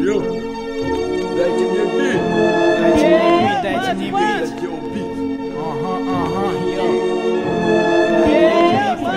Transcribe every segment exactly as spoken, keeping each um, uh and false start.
Понял? Дайте мне бит. Дайте мне бит, дайте мне бит. Дайте бит. Ага, ага, йо. Фамилия.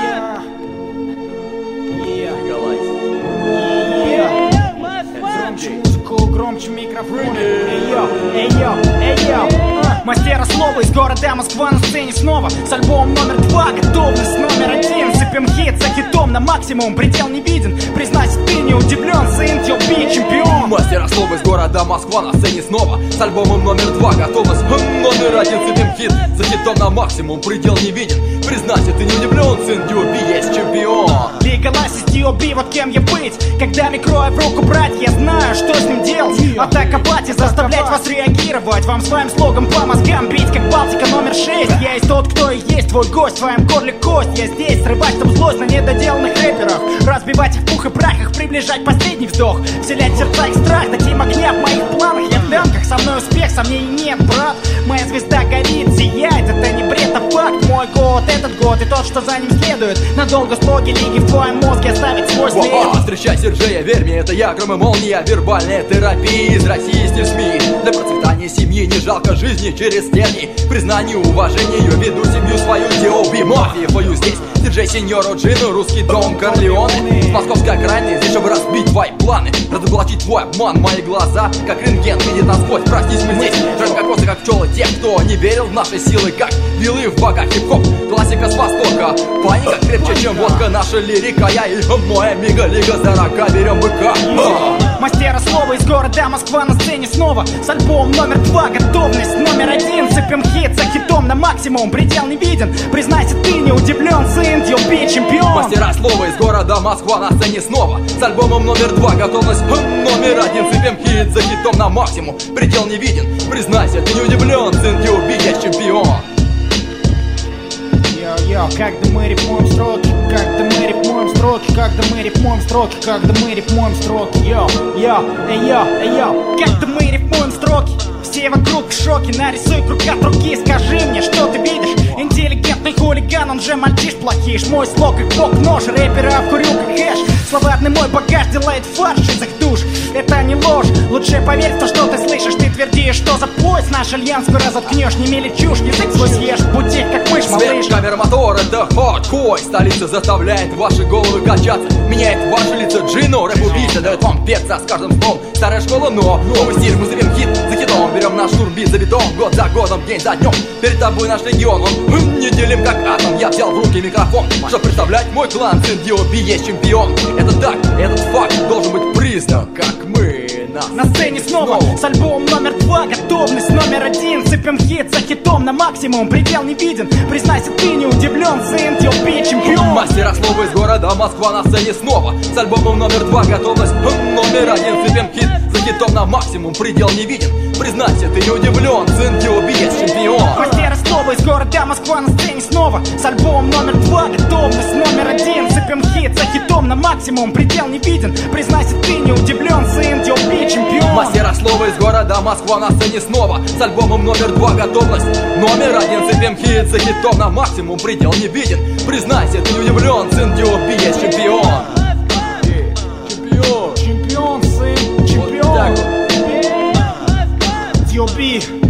Yeah. Yeah. Громче музыку, громче микрофон. Эй, йо, эй, йо, эй, йо. Мастера слова из города Москва на сцене снова. С альбомом номер два, готовность номер один. Сыпем хит за хитом на максимум, предел не виден. Признайся, ты не удивлен, сын Ди О Би чемпион. Мастера слова из города Москва на сцене снова. С альбомом номер два, готовность номер один. Сыпем хит за хитом на максимум, предел не виден. Признайся, ты не удивлен, сын Ди О Би есть чемпион. Легалайз из Ди О Би, вот кем я быть. Когда микро в руку брать, я знаю, что с ним делать. Атака пати, заставлять вас реагировать. Вам своим слогом по мозгам бить, как Балтика номер шесть. Я есть тот, кто и есть твой гость, в твоем горле кость. Я здесь, срывать там злость на недоделанных рэперах. Разбивать их в пух и прахах, приближать последний вздох. Вселять в сердца их страх, таким огня в моих планах. Я в лямках, со мной успех, сомнений нет, брат. Моя звезда горит, сияет, это не бред, а факт. Мой год, этот год и тот, что за ним следует. Надолго слоги лиги в твоем мозге оставить свой след. О, встречай Сержея, верь мне, это я, гром и молния. Вербальная терапия из России, стиль СМИ. Для процветания семьи не жалко жизни через тернии. Признание, уважение, я веду семью свою. Ди О Би, мафия, пою здесь. Диджей Сеньоро Джино, русский Дон Корлеоне. С московской окраины здесь, чтобы разбить твои планы. Разоблачить твой обман, мои глаза, как рентген, видит насквозь. Простись, мы здесь, жжем кокосы, как пчелы. Тех, кто не верил в наши силы, как вилы в богах. Хип-хоп, классика с востока. Паника крепче, чем водка, наша лирика. Я и моя мига, лига за рака, берем быка. Мастера слова из города Москва на сцене снова. С альбомом номер два, готовность номер один. Сыпем хит за хитом на максимум, предел не виден. Признайся, ты не удивлен, сын Ди О Би чемпион. Мастера слова из города Москва на сцене снова. С альбомом номер два, готовность номер один. Сыпем хит за хитом на максимум, предел не виден. Признайся, ты не удивлен, сын Ди О Би есть чемпион. Йо-йо, когда мы рифмуем строки, когда мы рифмуем строки, когда мы рифмуем строки, когда мы рифмуем строки, йо-йо, эй-йо, эй-йо, когда мы рифмуем строки, все вокруг в шоке, нарисуй круг от руки, скажи мне, что ты видишь. Интеллигентный хулиган, он же мальчиш плохиш. Мой слог как бок-нож, рэпера обкурю как хэш. Словарный мой багаж делает фарш из их душ. Это не ложь, лучше поверь в то, что ты слышишь. Ты твердишь, что за поезд наш альянс скоро заткнешь. Не мели чушь, язык свой съешь, будь как мышь, малыш. Свет, камера, мотор, это хардкор. Столица заставляет ваши головы качаться. Меняет ваши лица Джино, рэп-убийца дает вам перца с каждым словом. Старая школа, но новый стиль, мы зовем хит за хитом. Берем наш штурм, бит за битом, год за годом, день за днем. Перед тобой наш легион, он не делим как атом. Я взял в руки микрофон, чтобы представлять мой клан. Сын Ди О Би есть чемпион. Это так, этот факт должен быть признан, как мы на сцене снова, с альбомом номер два, готовность номер один. Сыпем хит за хитом на максимум, предел не виден. Признайся, ты не удивлен, сын Ди О Би чемпион. Мастера слова из города Москва на сцене снова. С альбомом номер два, готовность номер один. Сыпем хит за хитом на максимум, предел не виден. Признайся, ты не удивлен, сын Ди О Би есть чемпион. Мастера слова из города Москва на сцене снова. С альбомом номер два, готовность номер один. Сыпем хит за хитом на максимум, предел не виден. Признайся, ты не удивлен, сын Ди О Би чемпион. Мастера слова из города Москва на сцене снова. С альбомом номер два, готовность номер один. Сыпем хит за хитом на максимум, предел не виден. Признайся, ты не удивлен, сын Ди О Би есть чемпион. Чемпион. Чемпион, сын, чемпион. Вот так вот. Ди О Би.